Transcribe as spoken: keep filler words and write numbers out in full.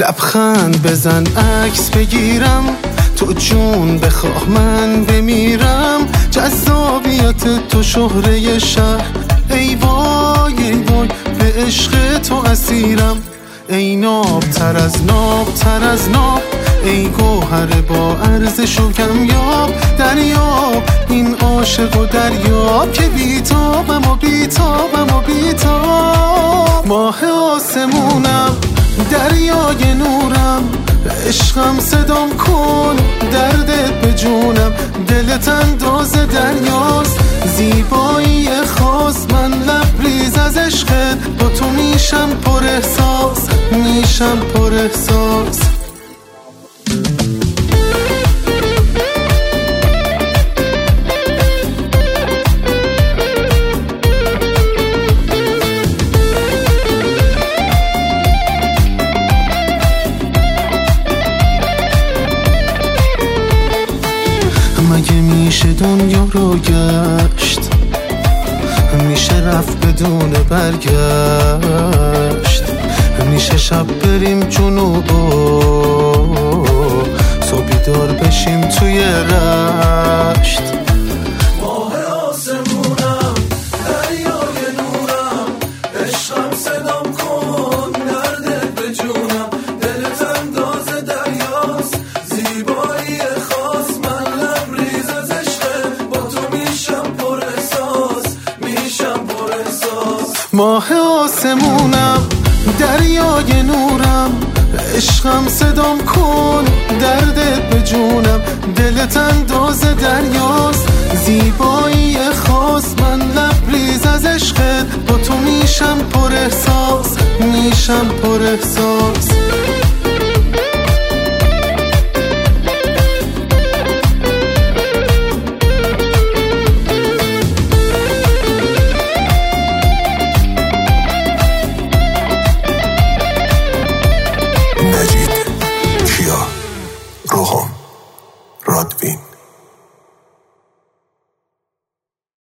لبخند بزن عکس بگیرم، تو جون بخواه من بمیرم. جذابیت تو شهره شهر، ای وای ای وای به عشق تو اسیرم. ای ناب تر از ناب تر از ناب، ای گوهر با ارزش و کمیاب. دریاب این عاشق و دریاب که بیتابم و بیتابم و بیتاب. ماه آسمونم دریای نورم، عشقم صدام کن دردت به جونم. دلت انداز دریاست زیبایی خاص، من لبریز از عشقت با تو میشم پر احساس، میشم پر احساس. مگه میشه دنیا رو گشت، میشه رفت بدون برگشت. میشه شب بریم جنوب و صبح بیدار بشیم توی رشت. ماه آسمونم دریای نورم، عشقم صدام کن دردت به جونم. دلت انداز دریاست زیبایی خاص، من لبریز از عشقت با تو میشم پر احساس، میشم پر احساس. ماه آسمونم دریای نورم، عشقم صدام کن دردت به جونم. دلت انداز دریاست زیبایی خاص، من لبریز از عشقت با تو میشم پر احساس، میشم پر احساس.